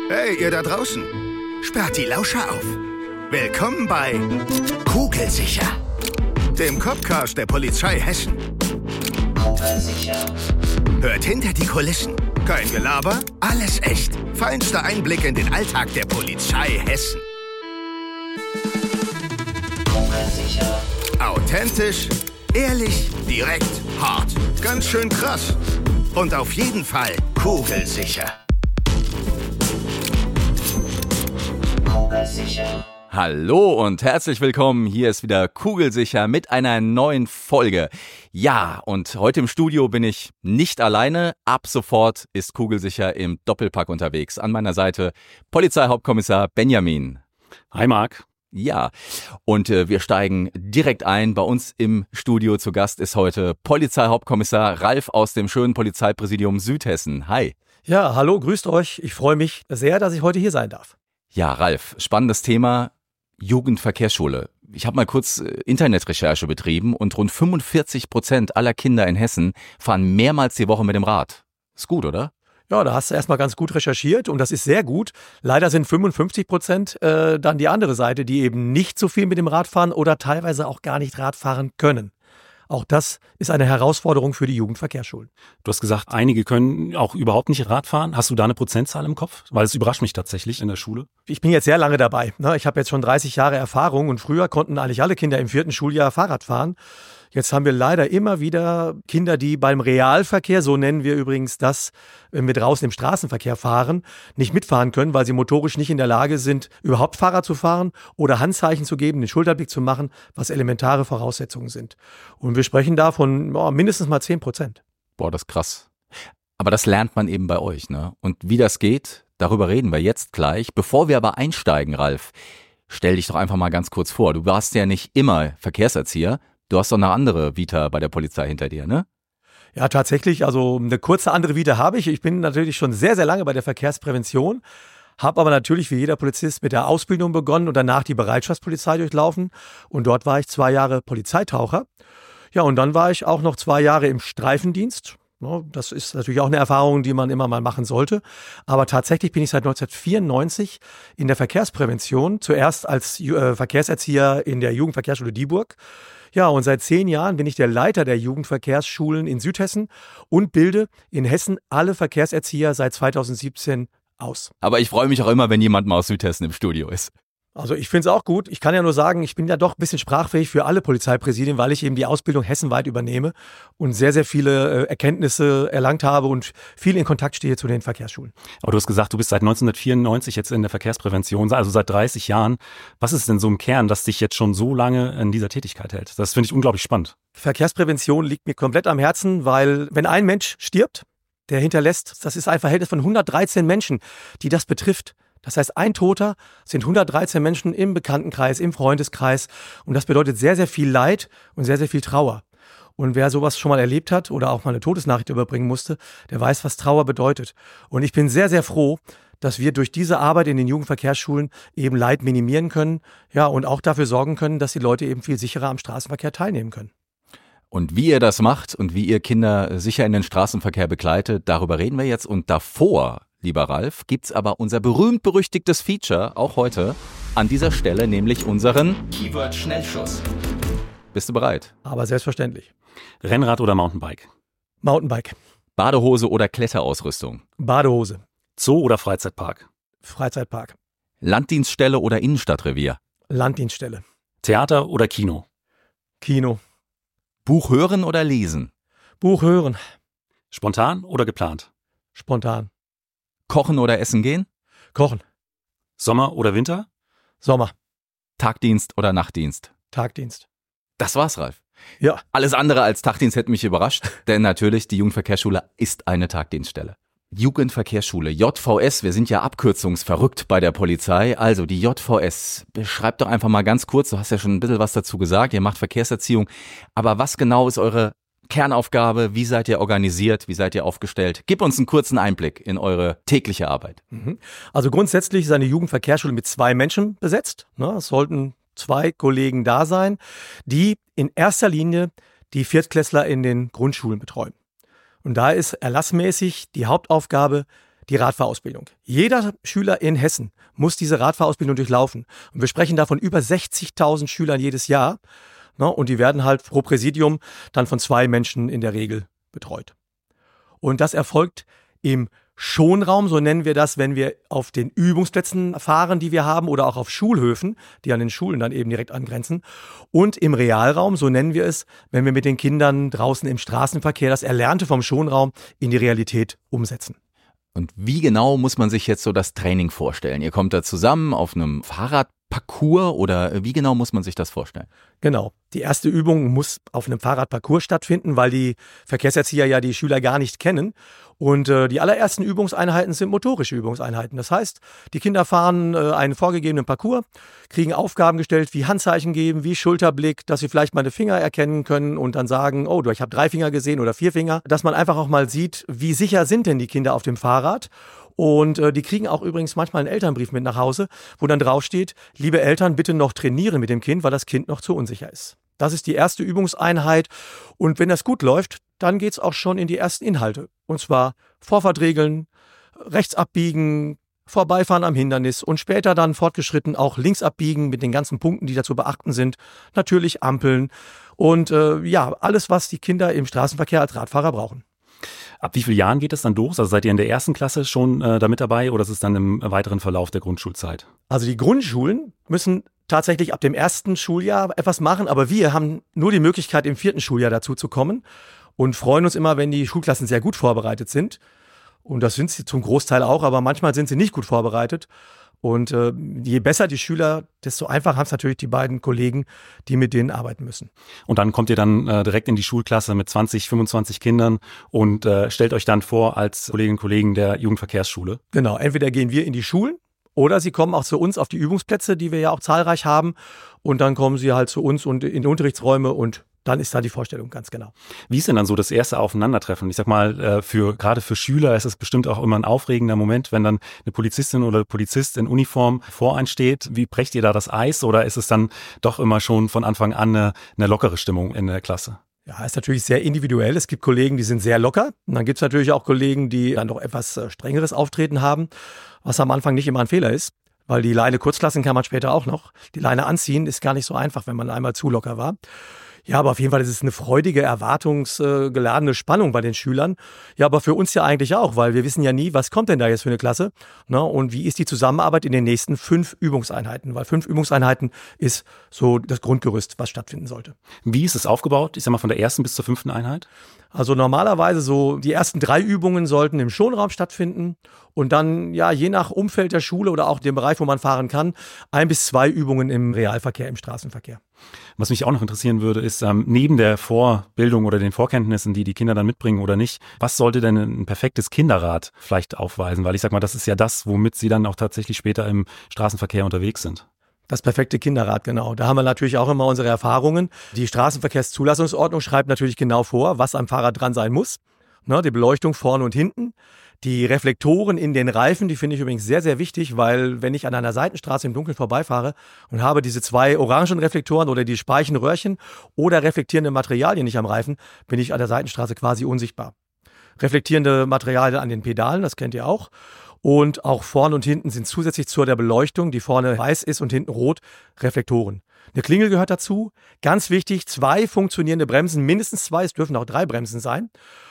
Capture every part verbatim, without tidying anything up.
Hey, ihr da draußen. Sperrt die Lauscher auf. Willkommen bei Kugelsicher, dem Copcast der Polizei Hessen. Kugelsicher. Hört hinter die Kulissen. Kein Gelaber, alles echt. Feinster Einblick in den Alltag der Polizei Hessen. Kugelsicher. Authentisch, ehrlich, direkt, hart. Ganz schön krass. Und auf jeden Fall kugelsicher. Kugelsicher. Hallo und herzlich willkommen. Hier ist wieder Kugelsicher mit einer neuen Folge. Ja, und heute im Studio bin ich nicht alleine. Ab sofort ist Kugelsicher im Doppelpack unterwegs. An meiner Seite Polizeihauptkommissar Benjamin. Hi Marc. Ja, und äh, wir steigen direkt ein. Bei uns im Studio zu Gast ist heute Polizeihauptkommissar Ralf aus dem schönen Polizeipräsidium Südhessen. Hi. Ja, hallo, grüßt euch. Ich freue mich sehr, dass ich heute hier sein darf. Ja, Ralf, spannendes Thema, Jugendverkehrsschule. Ich habe mal kurz äh, Internetrecherche betrieben und rund fünfundvierzig Prozent aller Kinder in Hessen fahren mehrmals die Woche mit dem Rad. Ist gut, oder? Ja, da hast du erstmal ganz gut recherchiert und das ist sehr gut. Leider sind fünfundfünfzig Prozent äh, dann die andere Seite, die eben nicht so viel mit dem Rad fahren oder teilweise auch gar nicht Rad fahren können. Auch das ist eine Herausforderung für die Jugendverkehrsschulen. Du hast gesagt, einige können auch überhaupt nicht Rad fahren. Hast du da eine Prozentzahl im Kopf? Weil es überrascht mich tatsächlich in der Schule. Ich bin jetzt sehr lange dabei. Ich habe jetzt schon dreißig Jahre Erfahrung und früher konnten eigentlich alle Kinder im vierten Schuljahr Fahrrad fahren. Jetzt haben wir leider immer wieder Kinder, die beim Realverkehr, so nennen wir übrigens das, wenn wir draußen im Straßenverkehr fahren, nicht mitfahren können, weil sie motorisch nicht in der Lage sind, überhaupt Fahrrad zu fahren oder Handzeichen zu geben, den Schulterblick zu machen, was elementare Voraussetzungen sind. Und wir sprechen da von oh, mindestens mal zehn Prozent. Boah, das ist krass. Aber das lernt man eben bei euch, ne? Und wie das geht, darüber reden wir jetzt gleich. Bevor wir aber einsteigen, Ralf, stell dich doch einfach mal ganz kurz vor. Du warst ja nicht immer Verkehrserzieher. Du hast doch eine andere Vita bei der Polizei hinter dir, ne? Ja, tatsächlich. Also eine kurze andere Vita habe ich. Ich bin natürlich schon sehr, sehr lange bei der Verkehrsprävention, habe aber natürlich wie jeder Polizist mit der Ausbildung begonnen und danach die Bereitschaftspolizei durchlaufen. Und dort war ich zwei Jahre Polizeitaucher. Ja, und dann war ich auch noch zwei Jahre im Streifendienst. Das ist natürlich auch eine Erfahrung, die man immer mal machen sollte. Aber tatsächlich bin ich seit neunzehnhundertvierundneunzig in der Verkehrsprävention, zuerst als äh, Verkehrserzieher in der Jugendverkehrsschule Dieburg. Ja, und seit zehn Jahren bin ich der Leiter der Jugendverkehrsschulen in Südhessen und bilde in Hessen alle Verkehrserzieher seit zweitausendsiebzehn aus. Aber ich freue mich auch immer, wenn jemand mal aus Südhessen im Studio ist. Also ich finde es auch gut. Ich kann ja nur sagen, ich bin ja doch ein bisschen sprachfähig für alle Polizeipräsidien, weil ich eben die Ausbildung hessenweit übernehme und sehr, sehr viele äh, Erkenntnisse erlangt habe und viel in Kontakt stehe zu den Verkehrsschulen. Aber du hast gesagt, du bist seit neunzehnhundertvierundneunzig jetzt in der Verkehrsprävention, also seit dreißig Jahren. Was ist denn so im Kern, das dich jetzt schon so lange in dieser Tätigkeit hält? Das finde ich unglaublich spannend. Verkehrsprävention liegt mir komplett am Herzen, weil wenn ein Mensch stirbt, der hinterlässt, das ist ein Verhältnis von hundertdreizehn Menschen, die das betrifft. Das heißt, ein Toter sind hundertdreizehn Menschen im Bekanntenkreis, im Freundeskreis. Und das bedeutet sehr, sehr viel Leid und sehr, sehr viel Trauer. Und wer sowas schon mal erlebt hat oder auch mal eine Todesnachricht überbringen musste, der weiß, was Trauer bedeutet. Und ich bin sehr, sehr froh, dass wir durch diese Arbeit in den Jugendverkehrsschulen eben Leid minimieren können. Ja, und auch dafür sorgen können, dass die Leute eben viel sicherer am Straßenverkehr teilnehmen können. Und wie ihr das macht und wie ihr Kinder sicher in den Straßenverkehr begleitet, darüber reden wir jetzt. Und davor, lieber Ralf, gibt's aber unser berühmt-berüchtigtes Feature, auch heute, an dieser Stelle, nämlich unseren Keyword-Schnellschuss. Bist du bereit? Aber selbstverständlich. Rennrad oder Mountainbike? Mountainbike. Badehose oder Kletterausrüstung? Badehose. Zoo oder Freizeitpark? Freizeitpark. Landdienststelle oder Innenstadtrevier? Landdienststelle. Theater oder Kino? Kino. Buch hören oder lesen? Buch hören. Spontan oder geplant? Spontan. Kochen oder essen gehen? Kochen. Sommer oder Winter? Sommer. Tagdienst oder Nachtdienst? Tagdienst. Das war's, Ralf. Ja. Alles andere als Tagdienst hätte mich überrascht, denn natürlich, die Jugendverkehrsschule ist eine Tagdienststelle. Jugendverkehrsschule, J V S, wir sind ja abkürzungsverrückt bei der Polizei, also die J V S, beschreibt doch einfach mal ganz kurz, du hast ja schon ein bisschen was dazu gesagt, ihr macht Verkehrserziehung, aber was genau ist eure Kernaufgabe, wie seid ihr organisiert, wie seid ihr aufgestellt? Gib uns einen kurzen Einblick in eure tägliche Arbeit. Also grundsätzlich ist eine Jugendverkehrsschule mit zwei Menschen besetzt, es sollten zwei Kollegen da sein, die in erster Linie die Viertklässler in den Grundschulen betreuen. Und da ist erlassmäßig die Hauptaufgabe, die Radfahrausbildung. Jeder Schüler in Hessen muss diese Radfahrausbildung durchlaufen. Und wir sprechen da von über sechzigtausend Schülern jedes Jahr. Und die werden halt pro Präsidium dann von zwei Menschen in der Regel betreut. Und das erfolgt im Schonraum, so nennen wir das, wenn wir auf den Übungsplätzen fahren, die wir haben, oder auch auf Schulhöfen, die an den Schulen dann eben direkt angrenzen. Und im Realraum, so nennen wir es, wenn wir mit den Kindern draußen im Straßenverkehr das Erlernte vom Schonraum in die Realität umsetzen. Und wie genau muss man sich jetzt so das Training vorstellen? Ihr kommt da zusammen auf einem Fahrradparcours oder wie genau muss man sich das vorstellen? Genau. Die erste Übung muss auf einem Fahrradparcours stattfinden, weil die Verkehrserzieher ja die Schüler gar nicht kennen. Und äh, die allerersten Übungseinheiten sind motorische Übungseinheiten. Das heißt, die Kinder fahren äh, einen vorgegebenen Parcours, kriegen Aufgaben gestellt, wie Handzeichen geben, wie Schulterblick, dass sie vielleicht mal eine Finger erkennen können und dann sagen, oh, ich habe drei Finger gesehen oder vier Finger. Dass man einfach auch mal sieht, wie sicher sind denn die Kinder auf dem Fahrrad. Und äh, die kriegen auch übrigens manchmal einen Elternbrief mit nach Hause, wo dann draufsteht, liebe Eltern, bitte noch trainieren mit dem Kind, weil das Kind noch zu unsicher ist. Das ist die erste Übungseinheit. Und wenn das gut läuft, dann geht's auch schon in die ersten Inhalte. Und zwar Vorfahrtregeln, rechts abbiegen, Vorbeifahren am Hindernis und später dann fortgeschritten auch links abbiegen mit den ganzen Punkten, die da zu beachten sind. Natürlich Ampeln und äh, ja, alles, was die Kinder im Straßenverkehr als Radfahrer brauchen. Ab wie vielen Jahren geht es dann los? Also seid ihr in der ersten Klasse schon äh, damit dabei oder ist es dann im weiteren Verlauf der Grundschulzeit? Also die Grundschulen müssen tatsächlich ab dem ersten Schuljahr etwas machen, aber wir haben nur die Möglichkeit, im vierten Schuljahr dazu zu kommen und freuen uns immer, wenn die Schulklassen sehr gut vorbereitet sind. Und das sind sie zum Großteil auch, aber manchmal sind sie nicht gut vorbereitet. Und äh, je besser die Schüler, desto einfacher haben es natürlich die beiden Kollegen, die mit denen arbeiten müssen. Und dann kommt ihr dann äh, direkt in die Schulklasse mit zwanzig, fünfundzwanzig Kindern und äh, stellt euch dann vor als Kolleginnen und Kollegen der Jugendverkehrsschule? Genau, entweder gehen wir in die Schulen oder sie kommen auch zu uns auf die Übungsplätze, die wir ja auch zahlreich haben. Und dann kommen sie halt zu uns und in die Unterrichtsräume und dann ist da die Vorstellung ganz genau. Wie ist denn dann so das erste Aufeinandertreffen? Ich sag mal, für gerade für Schüler ist es bestimmt auch immer ein aufregender Moment, wenn dann eine Polizistin oder Polizist in Uniform vor einen steht. Wie brecht ihr da das Eis oder ist es dann doch immer schon von Anfang an eine, eine lockere Stimmung in der Klasse? Ja, ist natürlich sehr individuell. Es gibt Kollegen, die sind sehr locker. Und dann gibt es natürlich auch Kollegen, die dann doch etwas strengeres Auftreten haben, was am Anfang nicht immer ein Fehler ist. Weil die Leine kurz lassen kann man später auch noch. Die Leine anziehen ist gar nicht so einfach, wenn man einmal zu locker war. Ja, aber auf jeden Fall ist es eine freudige, erwartungsgeladene Spannung bei den Schülern. Ja, aber für uns ja eigentlich auch, weil wir wissen ja nie, was kommt denn da jetzt für eine Klasse, ne? Und wie ist die Zusammenarbeit in den nächsten fünf Übungseinheiten? Weil fünf Übungseinheiten ist so das Grundgerüst, was stattfinden sollte. Wie ist es aufgebaut? Ich sag mal von der ersten bis zur fünften Einheit? Also normalerweise so die ersten drei Übungen sollten im Schonraum stattfinden und dann ja je nach Umfeld der Schule oder auch dem Bereich, wo man fahren kann, ein bis zwei Übungen im Realverkehr, im Straßenverkehr. Was mich auch noch interessieren würde, ist ähm, neben der Vorbildung oder den Vorkenntnissen, die die Kinder dann mitbringen oder nicht, was sollte denn ein perfektes Kinderrad vielleicht aufweisen? Weil ich sag mal, das ist ja das, womit sie dann auch tatsächlich später im Straßenverkehr unterwegs sind. Das perfekte Kinderrad, genau. Da haben wir natürlich auch immer unsere Erfahrungen. Die Straßenverkehrszulassungsordnung schreibt natürlich genau vor, was am Fahrrad dran sein muss. Ne, die Beleuchtung vorne und hinten. Die Reflektoren in den Reifen, die finde ich übrigens sehr, sehr wichtig, weil wenn ich an einer Seitenstraße im Dunkeln vorbeifahre und habe diese zwei orangen Reflektoren oder die Speichenröhrchen oder reflektierende Materialien nicht am Reifen, bin ich an der Seitenstraße quasi unsichtbar. Reflektierende Materialien an den Pedalen, das kennt ihr auch. Und auch vorne und hinten sind zusätzlich zu der Beleuchtung, die vorne weiß ist und hinten rot, Reflektoren. Eine Klingel gehört dazu. Ganz wichtig, zwei funktionierende Bremsen, mindestens zwei, es dürfen auch drei Bremsen sein.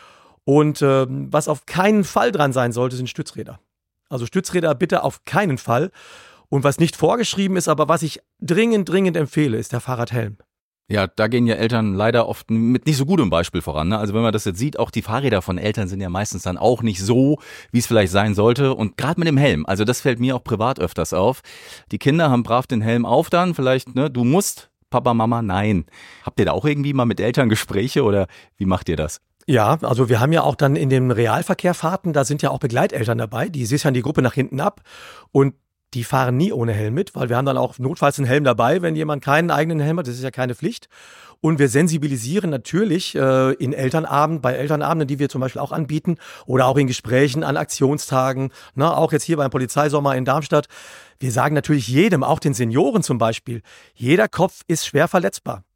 Und äh, was auf keinen Fall dran sein sollte, sind Stützräder. Also Stützräder bitte auf keinen Fall. Und was nicht vorgeschrieben ist, aber was ich dringend, dringend empfehle, ist der Fahrradhelm. Ja, da gehen ja Eltern leider oft mit nicht so gutem Beispiel voran, ne? Also wenn man das jetzt sieht, auch die Fahrräder von Eltern sind ja meistens dann auch nicht so, wie es vielleicht sein sollte. Und gerade mit dem Helm, also das fällt mir auch privat öfters auf. Die Kinder haben brav den Helm auf dann, vielleicht, ne, du musst, Papa, Mama, nein. Habt ihr da auch irgendwie mal mit Eltern Gespräche oder wie macht ihr das? Ja, also wir haben ja auch dann in den Realverkehrfahrten, da sind ja auch Begleiteltern dabei, die sichern die Gruppe nach hinten ab und die fahren nie ohne Helm mit, weil wir haben dann auch notfalls einen Helm dabei, wenn jemand keinen eigenen Helm hat, das ist ja keine Pflicht. Und wir sensibilisieren natürlich äh, in Elternabend, bei Elternabenden, die wir zum Beispiel auch anbieten oder auch in Gesprächen an Aktionstagen, ne, auch jetzt hier beim Polizeisommer in Darmstadt. Wir sagen natürlich jedem, auch den Senioren zum Beispiel, jeder Kopf ist schwer verletzbar.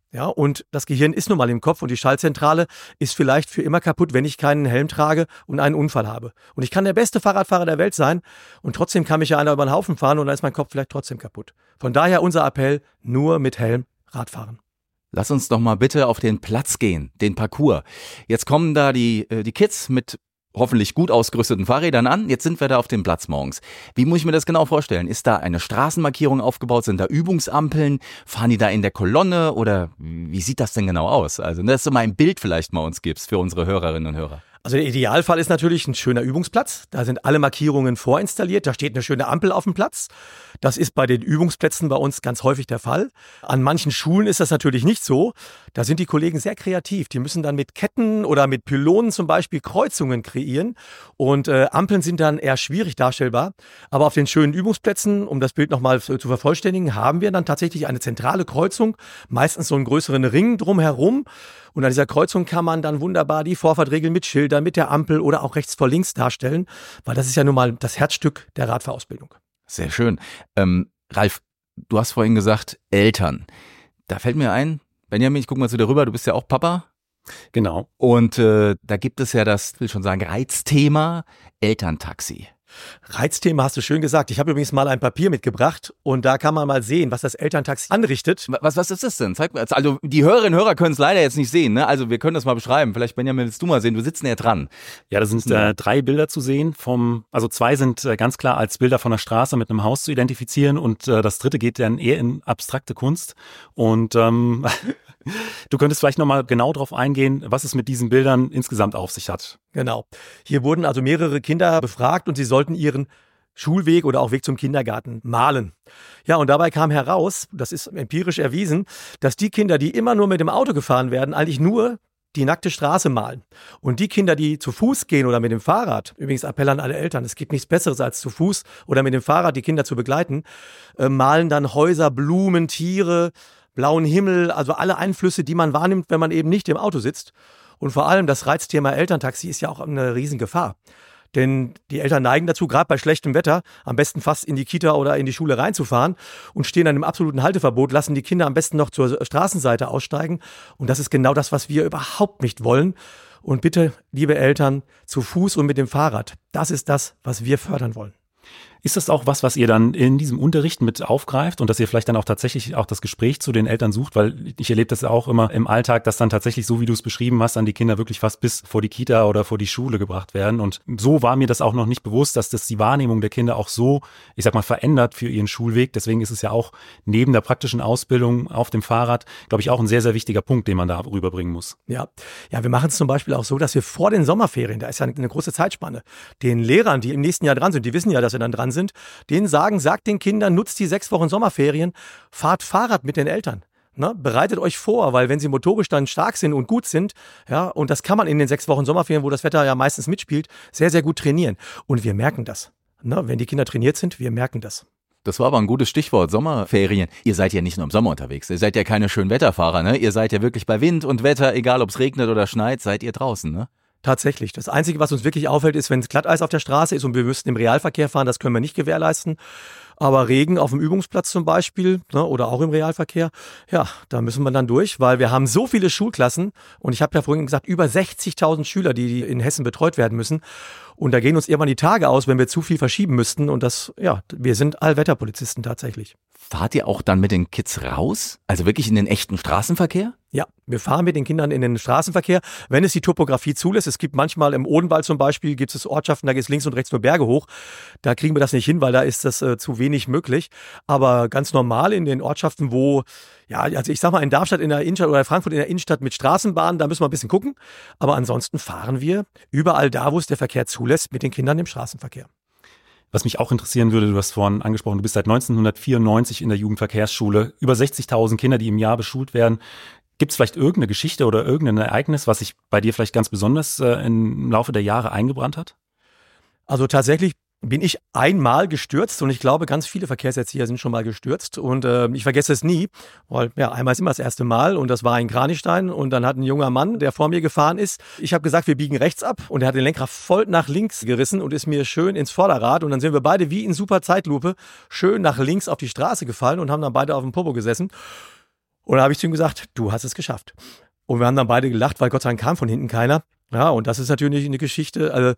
Ja, und das Gehirn ist nun mal im Kopf und die Schaltzentrale ist vielleicht für immer kaputt, wenn ich keinen Helm trage und einen Unfall habe. Und ich kann der beste Fahrradfahrer der Welt sein und trotzdem kann mich ja einer über den Haufen fahren und dann ist mein Kopf vielleicht trotzdem kaputt. Von daher unser Appell, nur mit Helm Radfahren. Lass uns doch mal bitte auf den Platz gehen, den Parcours. Jetzt kommen da die, die Kids mit hoffentlich gut ausgerüsteten Fahrrädern an. Jetzt sind wir da auf dem Platz morgens. Wie muss ich mir das genau vorstellen? Ist da eine Straßenmarkierung aufgebaut? Sind da Übungsampeln? Fahren die da in der Kolonne? Oder wie sieht das denn genau aus? Also, dass du mal ein Bild vielleicht mal uns gibst für unsere Hörerinnen und Hörer. Also der Idealfall ist natürlich ein schöner Übungsplatz. Da sind alle Markierungen vorinstalliert. Da steht eine schöne Ampel auf dem Platz. Das ist bei den Übungsplätzen bei uns ganz häufig der Fall. An manchen Schulen ist das natürlich nicht so. Da sind die Kollegen sehr kreativ. Die müssen dann mit Ketten oder mit Pylonen zum Beispiel Kreuzungen kreieren. Und äh, Ampeln sind dann eher schwierig darstellbar. Aber auf den schönen Übungsplätzen, um das Bild nochmal zu vervollständigen, haben wir dann tatsächlich eine zentrale Kreuzung. Meistens so einen größeren Ring drumherum. Und an dieser Kreuzung kann man dann wunderbar die Vorfahrtregeln mit Schildern, mit der Ampel oder auch rechts vor links darstellen, weil das ist ja nun mal das Herzstück der Radfahrausbildung. Sehr schön. Ähm, Ralf, du hast vorhin gesagt, Eltern. Da fällt mir ein, Benjamin, ich gucke mal zu dir rüber, du bist ja auch Papa. Genau. Und äh, da gibt es ja das, will schon sagen, Reizthema Elterntaxi. Reizthema hast du schön gesagt. Ich habe übrigens mal ein Papier mitgebracht und da kann man mal sehen, was das Elterntaxi anrichtet. Was, was ist das denn? Zeig mir. Also die Hörerinnen und Hörer können es leider jetzt nicht sehen, ne? Also wir können das mal beschreiben. Vielleicht, Benjamin, willst du mal sehen? Du sitzt näher dran. Ja, da sind äh, drei Bilder zu sehen. Vom, also zwei sind äh, ganz klar als Bilder von der Straße mit einem Haus zu identifizieren und äh, das dritte geht dann eher in abstrakte Kunst. Und ähm, du könntest vielleicht nochmal genau drauf eingehen, was es mit diesen Bildern insgesamt auf sich hat. Genau. Hier wurden also mehrere Kinder befragt und sie sollten ihren Schulweg oder auch Weg zum Kindergarten malen. Ja, und dabei kam heraus, das ist empirisch erwiesen, dass die Kinder, die immer nur mit dem Auto gefahren werden, eigentlich nur die nackte Straße malen. Und die Kinder, die zu Fuß gehen oder mit dem Fahrrad, übrigens Appell an alle Eltern, es gibt nichts Besseres als zu Fuß oder mit dem Fahrrad die Kinder zu begleiten, äh, malen dann Häuser, Blumen, Tiere, blauen Himmel, also alle Einflüsse, die man wahrnimmt, wenn man eben nicht im Auto sitzt. Und vor allem das Reizthema Elterntaxi ist ja auch eine Riesengefahr. Denn die Eltern neigen dazu, gerade bei schlechtem Wetter, am besten fast in die Kita oder in die Schule reinzufahren und stehen dann im absoluten Halteverbot, lassen die Kinder am besten noch zur Straßenseite aussteigen. Und das ist genau das, was wir überhaupt nicht wollen. Und bitte, liebe Eltern, zu Fuß und mit dem Fahrrad. Das ist das, was wir fördern wollen. Ist das auch was, was ihr dann in diesem Unterricht mit aufgreift und dass ihr vielleicht dann auch tatsächlich auch das Gespräch zu den Eltern sucht? Weil ich erlebe das ja auch immer im Alltag, dass dann tatsächlich, so wie du es beschrieben hast, dann die Kinder wirklich fast bis vor die Kita oder vor die Schule gebracht werden. Und so war mir das auch noch nicht bewusst, dass das die Wahrnehmung der Kinder auch so, ich sag mal, verändert für ihren Schulweg. Deswegen ist es ja auch neben der praktischen Ausbildung auf dem Fahrrad, glaube ich, auch ein sehr, sehr wichtiger Punkt, den man da rüberbringen muss. Ja, ja, wir machen es zum Beispiel auch so, dass wir vor den Sommerferien, da ist ja eine große Zeitspanne, den Lehrern, die im nächsten Jahr dran sind, die wissen ja, dass sie dann dran sind, denen sagen, sagt den Kindern, nutzt die sechs Wochen Sommerferien, fahrt Fahrrad mit den Eltern. Ne? Bereitet euch vor, weil wenn sie motorisch dann stark sind und gut sind, ja, und das kann man in den sechs Wochen Sommerferien, wo das Wetter ja meistens mitspielt, sehr, sehr gut trainieren. Und wir merken das. Ne? Wenn die Kinder trainiert sind, wir merken das. Das war aber ein gutes Stichwort, Sommerferien. Ihr seid ja nicht nur im Sommer unterwegs, ihr seid ja keine Schönwetterfahrer, ne? Ihr seid ja wirklich bei Wind und Wetter, egal ob es regnet oder schneit, seid ihr draußen, ne? Tatsächlich. Das Einzige, was uns wirklich auffällt, ist, wenn es Glatteis auf der Straße ist und wir müssten im Realverkehr fahren, das können wir nicht gewährleisten. Aber Regen auf dem Übungsplatz zum Beispiel, ne, oder auch im Realverkehr, ja, da müssen wir dann durch, weil wir haben so viele Schulklassen und ich habe ja vorhin gesagt, über sechzigtausend Schüler, die in Hessen betreut werden müssen. Und da gehen uns irgendwann die Tage aus, wenn wir zu viel verschieben müssten. Und das, ja, wir sind Allwetterpolizisten tatsächlich. Fahrt ihr auch dann mit den Kids raus? Also wirklich in den echten Straßenverkehr? Ja, wir fahren mit den Kindern in den Straßenverkehr, wenn es die Topografie zulässt. Es gibt manchmal im Odenwald zum Beispiel, gibt es Ortschaften, da geht es links und rechts nur Berge hoch. Da kriegen wir das nicht hin, weil da ist das äh, zu wenig möglich. Aber ganz normal in den Ortschaften, wo, ja, also ich sag mal in Darmstadt in der Innenstadt oder Frankfurt in der Innenstadt mit Straßenbahnen, da müssen wir ein bisschen gucken. Aber ansonsten fahren wir überall da, wo es der Verkehr zulässt, mit den Kindern im Straßenverkehr. Was mich auch interessieren würde, du hast vorhin angesprochen, du bist seit neunzehnhundertvierundneunzig in der Jugendverkehrsschule, über sechzigtausend Kinder, die im Jahr beschult werden. Gibt es vielleicht irgendeine Geschichte oder irgendein Ereignis, was sich bei dir vielleicht ganz besonders äh, im Laufe der Jahre eingebrannt hat? Also tatsächlich bin ich einmal gestürzt und ich glaube, ganz viele Verkehrserzieher sind schon mal gestürzt und äh, ich vergesse es nie, weil ja, einmal ist immer das erste Mal und das war in Kranichstein und dann hat ein junger Mann, der vor mir gefahren ist, ich habe gesagt, wir biegen rechts ab und er hat den Lenkrad voll nach links gerissen und ist mir schön ins Vorderrad und dann sind wir beide wie in super Zeitlupe schön nach links auf die Straße gefallen und haben dann beide auf dem Popo gesessen. Und da habe ich zu ihm gesagt, du hast es geschafft. Und wir haben dann beide gelacht, weil Gott sei Dank kam von hinten keiner. Ja, und das ist natürlich eine Geschichte, also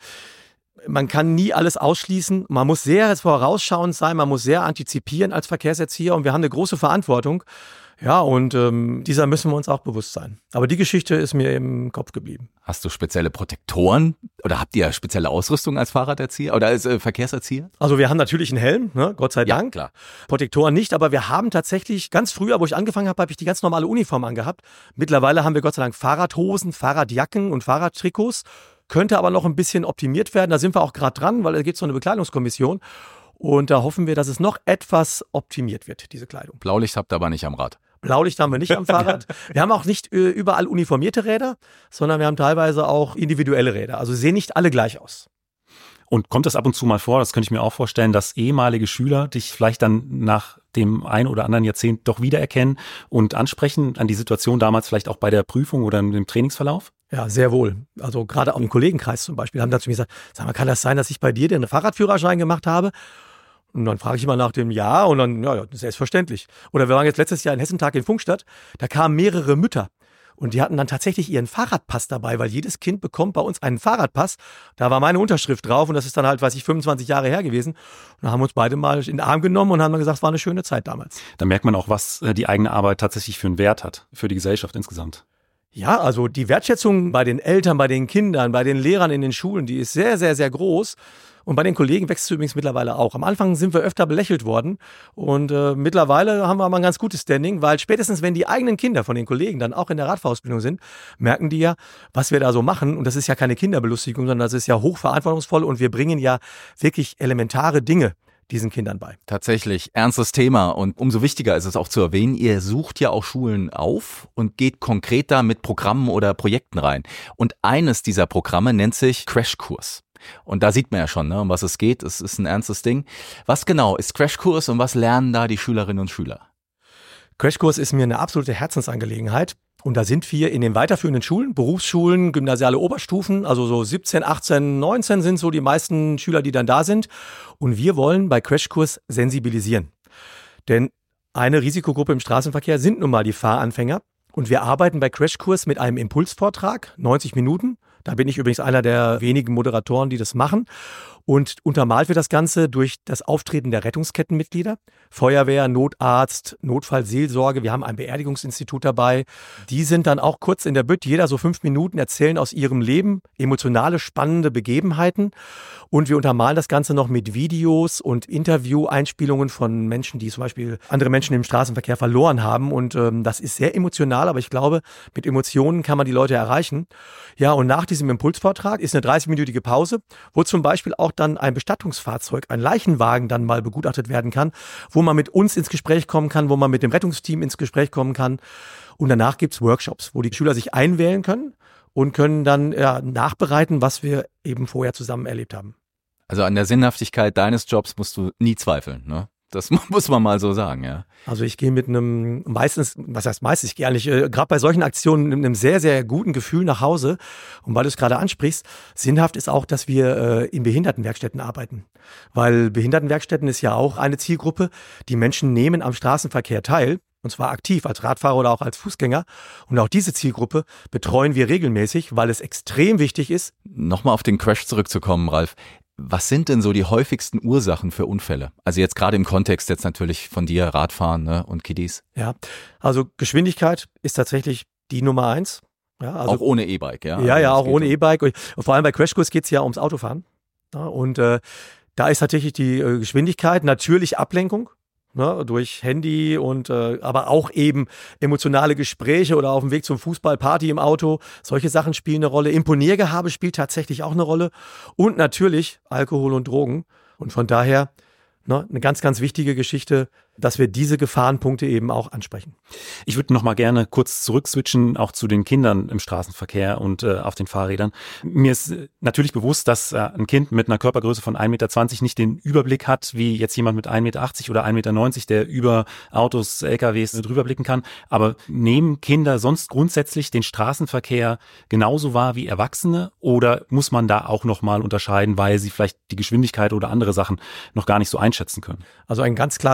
man kann nie alles ausschließen. Man muss sehr vorausschauend sein, man muss sehr antizipieren als Verkehrserzieher und wir haben eine große Verantwortung. Ja, und ähm, dieser müssen wir uns auch bewusst sein. Aber die Geschichte ist mir im Kopf geblieben. Hast du spezielle Protektoren oder habt ihr spezielle Ausrüstung als Fahrraderzieher oder als äh, Verkehrserzieher? Also wir haben natürlich einen Helm, ne? Gott sei Ja, Dank. klar. Protektoren nicht, aber wir haben tatsächlich, ganz früher, wo ich angefangen habe, habe ich die ganz normale Uniform angehabt. Mittlerweile haben wir Gott sei Dank Fahrradhosen, Fahrradjacken und Fahrradtrikots. Könnte aber noch ein bisschen optimiert werden. Da sind wir auch gerade dran, weil da gibt es so eine Bekleidungskommission. Und da hoffen wir, dass es noch etwas optimiert wird, diese Kleidung. Blaulicht habt ihr aber nicht am Rad. Blaulicht haben wir nicht am Fahrrad. Wir haben auch nicht äh, überall uniformierte Räder, sondern wir haben teilweise auch individuelle Räder. Also sehen nicht alle gleich aus. Und kommt das ab und zu mal vor, das könnte ich mir auch vorstellen, dass ehemalige Schüler dich vielleicht dann nach dem ein oder anderen Jahrzehnt doch wiedererkennen und ansprechen an die Situation damals vielleicht auch bei der Prüfung oder im Trainingsverlauf? Ja, sehr wohl. Also gerade auch im Kollegenkreis zum Beispiel haben dazu mir gesagt, sag mal, kann das sein, dass ich bei dir den Fahrradführerschein gemacht habe? Und dann frage ich immer nach dem Jahr und dann, ja, ja, selbstverständlich. Oder wir waren jetzt letztes Jahr in Hessentag in Funkstadt, da kamen mehrere Mütter und die hatten dann tatsächlich ihren Fahrradpass dabei, weil jedes Kind bekommt bei uns einen Fahrradpass. Da war meine Unterschrift drauf und das ist dann halt, weiß ich, fünfundzwanzig Jahre her gewesen. Und da haben wir uns beide mal in den Arm genommen und haben dann gesagt, es war eine schöne Zeit damals. Da merkt man auch, was die eigene Arbeit tatsächlich für einen Wert hat, für die Gesellschaft insgesamt. Ja, also die Wertschätzung bei den Eltern, bei den Kindern, bei den Lehrern in den Schulen, die ist sehr, sehr, sehr groß. Und bei den Kollegen wächst es übrigens mittlerweile auch. Am Anfang sind wir öfter belächelt worden und äh, mittlerweile haben wir aber ein ganz gutes Standing, weil spätestens, wenn die eigenen Kinder von den Kollegen dann auch in der Radfahrausbildung sind, merken die ja, was wir da so machen. Und das ist ja keine Kinderbelustigung, sondern das ist ja hochverantwortungsvoll und wir bringen ja wirklich elementare Dinge diesen Kindern bei. Tatsächlich, ernstes Thema und umso wichtiger ist es auch zu erwähnen, ihr sucht ja auch Schulen auf und geht konkret da mit Programmen oder Projekten rein. Und eines dieser Programme nennt sich Crashkurs. Und da sieht man ja schon, ne, um was es geht. Es ist ein ernstes Ding. Was genau ist Crashkurs und was lernen da die Schülerinnen und Schüler? Crashkurs ist mir eine absolute Herzensangelegenheit. Und da sind wir in den weiterführenden Schulen, Berufsschulen, gymnasiale Oberstufen, also so siebzehn, achtzehn, neunzehn sind so die meisten Schüler, die dann da sind. Und wir wollen bei Crashkurs sensibilisieren. Denn eine Risikogruppe im Straßenverkehr sind nun mal die Fahranfänger. Und wir arbeiten bei Crashkurs mit einem Impulsvortrag, neunzig Minuten. Da bin ich übrigens einer der wenigen Moderatoren, die das machen. Und untermalt wird das Ganze durch das Auftreten der Rettungskettenmitglieder, Feuerwehr, Notarzt, Notfallseelsorge. Wir haben ein Beerdigungsinstitut dabei. Die sind dann auch kurz in der Bütt, jeder so fünf Minuten, erzählen aus ihrem Leben emotionale, spannende Begebenheiten. Und wir untermalen das Ganze noch mit Videos und Interview-Einspielungen von Menschen, die zum Beispiel andere Menschen im Straßenverkehr verloren haben. Und ähm, das ist sehr emotional, aber ich glaube, mit Emotionen kann man die Leute erreichen. Ja, und nach diesem Impulsvortrag ist eine dreißigminütige Pause, wo zum Beispiel auch dann ein Bestattungsfahrzeug, ein Leichenwagen dann mal begutachtet werden kann, wo man mit uns ins Gespräch kommen kann, wo man mit dem Rettungsteam ins Gespräch kommen kann. Und danach gibt's Workshops, wo die Schüler sich einwählen können und können dann ja, nachbereiten, was wir eben vorher zusammen erlebt haben. Also an der Sinnhaftigkeit deines Jobs musst du nie zweifeln, ne? Das muss man mal so sagen, ja. Also ich gehe mit einem, meistens, was heißt meistens, ich gehe eigentlich, äh, gerade bei solchen Aktionen mit einem sehr, sehr guten Gefühl nach Hause. Und weil du es gerade ansprichst, sinnhaft ist auch, dass wir äh, in Behindertenwerkstätten arbeiten. Weil Behindertenwerkstätten ist ja auch eine Zielgruppe. Die Menschen nehmen am Straßenverkehr teil. Und zwar aktiv als Radfahrer oder auch als Fußgänger. Und auch diese Zielgruppe betreuen wir regelmäßig, weil es extrem wichtig ist. Nochmal auf den Crash zurückzukommen, Ralf. Was sind denn so die häufigsten Ursachen für Unfälle? Also jetzt gerade im Kontext jetzt natürlich von dir, Radfahren, ne, und Kiddies. Ja, also Geschwindigkeit ist tatsächlich die Nummer eins. Ja, also auch ohne E-Bike, ja? Ja, also ja, auch ohne um E-Bike. Und vor allem bei Crashkurs geht es ja ums Autofahren. Ja, und äh, da ist tatsächlich die äh, Geschwindigkeit, natürlich Ablenkung. Ne, durch Handy und äh, aber auch eben emotionale Gespräche oder auf dem Weg zum Fußball, Party im Auto. Solche Sachen spielen eine Rolle. Imponiergehabe spielt tatsächlich auch eine Rolle. Und natürlich Alkohol und Drogen. Und von daher ne, eine ganz, ganz wichtige Geschichte, dass wir diese Gefahrenpunkte eben auch ansprechen. Ich würde noch mal gerne kurz zurückswitchen, auch zu den Kindern im Straßenverkehr und äh, auf den Fahrrädern. Mir ist natürlich bewusst, dass äh, ein Kind mit einer Körpergröße von ein Meter zwanzig nicht den Überblick hat, wie jetzt jemand mit ein Meter achtzig oder ein Meter neunzig, der über Autos, L K Ws drüber blicken kann. Aber nehmen Kinder sonst grundsätzlich den Straßenverkehr genauso wahr wie Erwachsene oder muss man da auch noch mal unterscheiden, weil sie vielleicht die Geschwindigkeit oder andere Sachen noch gar nicht so einschätzen können? Also ein ganz klares Nein.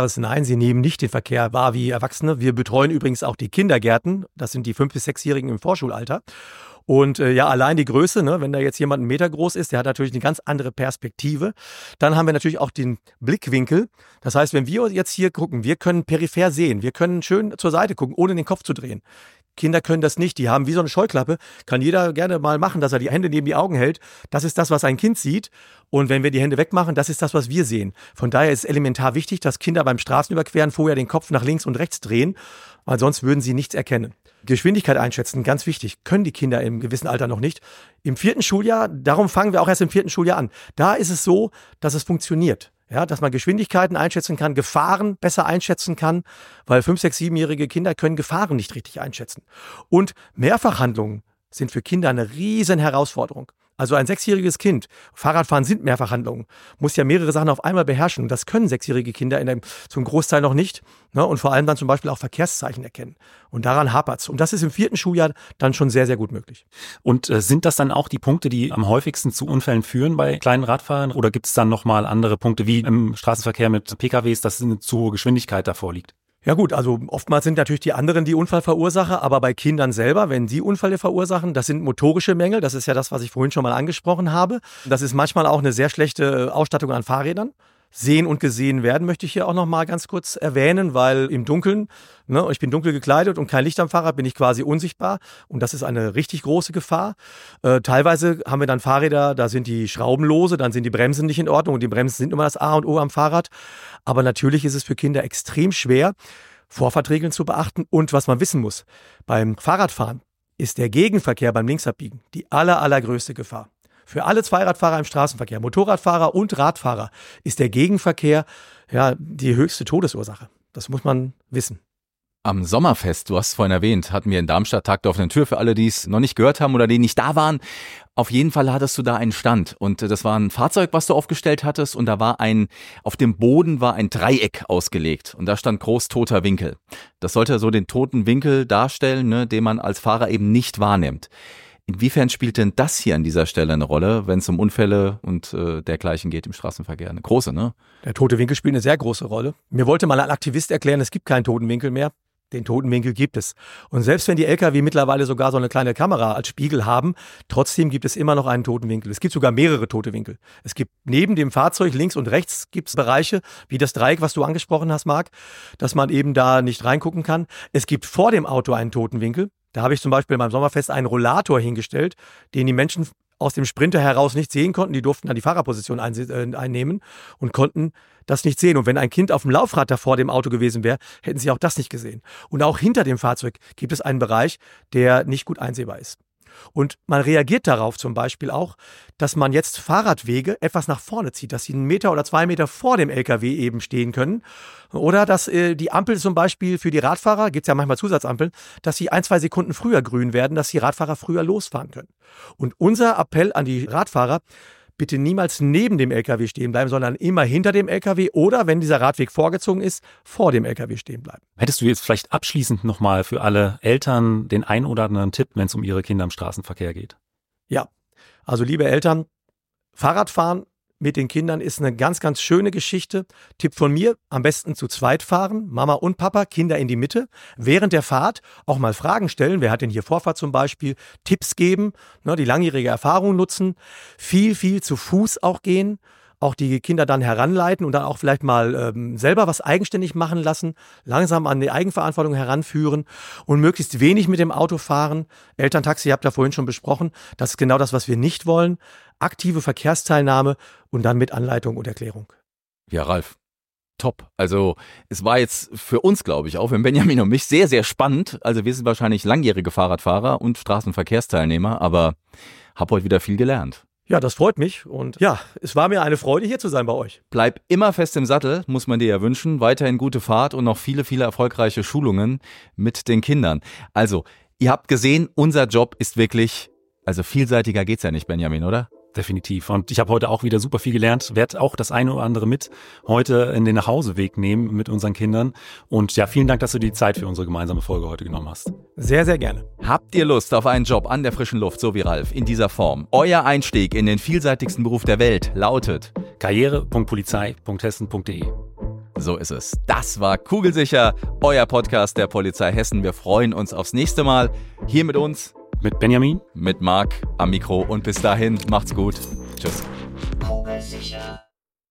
sie nehmen nicht den Verkehr wahr wie Erwachsene. Wir betreuen übrigens auch die Kindergärten. Das sind die fünf- bis sechsjährigen im Vorschulalter. Und äh, ja, allein die Größe, ne, wenn da jetzt jemand einen Meter groß ist, der hat natürlich eine ganz andere Perspektive. Dann haben wir natürlich auch den Blickwinkel. Das heißt, wenn wir jetzt hier gucken, wir können peripher sehen. Wir können schön zur Seite gucken, ohne den Kopf zu drehen. Kinder können das nicht. Die haben wie so eine Scheuklappe. Kann jeder gerne mal machen, dass er die Hände neben die Augen hält. Das ist das, was ein Kind sieht. Und wenn wir die Hände wegmachen, das ist das, was wir sehen. Von daher ist es elementar wichtig, dass Kinder beim Straßenüberqueren vorher den Kopf nach links und rechts drehen, weil sonst würden sie nichts erkennen. Geschwindigkeit einschätzen, ganz wichtig, können die Kinder im gewissen Alter noch nicht. Im vierten Schuljahr, darum fangen wir auch erst im vierten Schuljahr an. Da ist es so, dass es funktioniert. Ja, dass man Geschwindigkeiten einschätzen kann, Gefahren besser einschätzen kann, weil fünf-, sechs-, siebenjährige Kinder können Gefahren nicht richtig einschätzen. Und Mehrfachhandlungen sind für Kinder eine riesen Herausforderung. Also ein sechsjähriges Kind, Fahrradfahren sind Mehrfachhandlungen, muss ja mehrere Sachen auf einmal beherrschen. Das können sechsjährige Kinder in einem, zum Großteil noch nicht. Ne? Und vor allem dann zum Beispiel auch Verkehrszeichen erkennen. Und daran hapert's. Und das ist im vierten Schuljahr dann schon sehr, sehr gut möglich. Und äh, sind das dann auch die Punkte, die am häufigsten zu Unfällen führen bei kleinen Radfahrern? Oder gibt es dann nochmal andere Punkte, wie im Straßenverkehr mit P K Ws, dass eine zu hohe Geschwindigkeit davor liegt? Ja gut, also oftmals sind natürlich die anderen die Unfallverursacher, aber bei Kindern selber, wenn sie Unfälle verursachen, das sind motorische Mängel, das ist ja das, was ich vorhin schon mal angesprochen habe. Das ist manchmal auch eine sehr schlechte Ausstattung an Fahrrädern. Sehen und gesehen werden möchte ich hier auch noch mal ganz kurz erwähnen, weil im Dunkeln, ne, ich bin dunkel gekleidet und kein Licht am Fahrrad, bin ich quasi unsichtbar und das ist eine richtig große Gefahr. Äh, teilweise haben wir dann Fahrräder, da sind die Schrauben lose, dann sind die Bremsen nicht in Ordnung und die Bremsen sind immer das A und O am Fahrrad. Aber natürlich ist es für Kinder extrem schwer, Vorfahrtregeln zu beachten und was man wissen muss, beim Fahrradfahren ist der Gegenverkehr beim Linksabbiegen die aller, allergrößte Gefahr. Für alle Zweiradfahrer im Straßenverkehr, Motorradfahrer und Radfahrer, ist der Gegenverkehr ja die höchste Todesursache. Das muss man wissen. Am Sommerfest, du hast es vorhin erwähnt, hatten wir in Darmstadt Tag der offenen Tür für alle, die es noch nicht gehört haben oder die nicht da waren. Auf jeden Fall hattest du da einen Stand und das war ein Fahrzeug, was du aufgestellt hattest und da war ein, auf dem Boden war ein Dreieck ausgelegt und da stand groß toter Winkel. Das sollte so den toten Winkel darstellen, ne, den man als Fahrer eben nicht wahrnimmt. Inwiefern spielt denn das hier an dieser Stelle eine Rolle, wenn es um Unfälle und äh, dergleichen geht im Straßenverkehr? Eine große, ne? Der tote Winkel spielt eine sehr große Rolle. Mir wollte mal ein Aktivist erklären, es gibt keinen toten Winkel mehr. Den toten Winkel gibt es. Und selbst wenn die L K W mittlerweile sogar so eine kleine Kamera als Spiegel haben, trotzdem gibt es immer noch einen toten Winkel. Es gibt sogar mehrere tote Winkel. Es gibt neben dem Fahrzeug links und rechts gibt es Bereiche, wie das Dreieck, was du angesprochen hast, Marc, dass man eben da nicht reingucken kann. Es gibt vor dem Auto einen toten Winkel. Da habe ich zum Beispiel beim Sommerfest einen Rollator hingestellt, den die Menschen aus dem Sprinter heraus nicht sehen konnten. Die durften dann die Fahrerposition einnehmen und konnten das nicht sehen. Und wenn ein Kind auf dem Laufrad da vor dem Auto gewesen wäre, hätten sie auch das nicht gesehen. Und auch hinter dem Fahrzeug gibt es einen Bereich, der nicht gut einsehbar ist. Und man reagiert darauf zum Beispiel auch, dass man jetzt Fahrradwege etwas nach vorne zieht, dass sie einen Meter oder zwei Meter vor dem L K W eben stehen können. Oder dass äh, die Ampel zum Beispiel für die Radfahrer, gibt es ja manchmal Zusatzampeln, dass sie ein, zwei Sekunden früher grün werden, dass die Radfahrer früher losfahren können. Und unser Appell an die Radfahrer, bitte niemals neben dem L K W stehen bleiben, sondern immer hinter dem L K W oder, wenn dieser Radweg vorgezogen ist, vor dem L K W stehen bleiben. Hättest du jetzt vielleicht abschließend nochmal für alle Eltern den ein oder anderen Tipp, wenn es um ihre Kinder im Straßenverkehr geht? Ja, also liebe Eltern, Fahrradfahren mit den Kindern ist eine ganz, ganz schöne Geschichte. Tipp von mir, am besten zu zweit fahren, Mama und Papa, Kinder in die Mitte. Während der Fahrt auch mal Fragen stellen, wer hat denn hier Vorfahrt zum Beispiel, Tipps geben, ne, die langjährige Erfahrung nutzen, viel, viel zu Fuß auch gehen, auch die Kinder dann heranleiten und dann auch vielleicht mal ähm, selber was eigenständig machen lassen, langsam an die Eigenverantwortung heranführen und möglichst wenig mit dem Auto fahren. Elterntaxi, ihr habt ja vorhin schon besprochen, das ist genau das, was wir nicht wollen. Aktive Verkehrsteilnahme und dann mit Anleitung und Erklärung. Ja, Ralf, top. Also es war jetzt für uns, glaube ich, auch für Benjamin und mich sehr, sehr spannend. Also wir sind wahrscheinlich langjährige Fahrradfahrer und Straßenverkehrsteilnehmer, aber habe heute wieder viel gelernt. Ja, das freut mich und ja, es war mir eine Freude, hier zu sein bei euch. Bleib immer fest im Sattel, muss man dir ja wünschen. Weiterhin gute Fahrt und noch viele, viele erfolgreiche Schulungen mit den Kindern. Also, ihr habt gesehen, unser Job ist wirklich, also vielseitiger geht's ja nicht, Benjamin, oder? Definitiv. Und ich habe heute auch wieder super viel gelernt, werde auch das eine oder andere mit heute in den Nachhauseweg nehmen mit unseren Kindern. Und ja, vielen Dank, dass du die Zeit für unsere gemeinsame Folge heute genommen hast. Sehr, sehr gerne. Habt ihr Lust auf einen Job an der frischen Luft, so wie Ralf, in dieser Form? Euer Einstieg in den vielseitigsten Beruf der Welt lautet karriere punkt polizei punkt hessen punkt de. So ist es. Das war Kugelsicher, euer Podcast der Polizei Hessen. Wir freuen uns aufs nächste Mal. Hier mit uns. Mit Benjamin. Mit Marc am Mikro. Und bis dahin, macht's gut. Tschüss. Kugelsicher.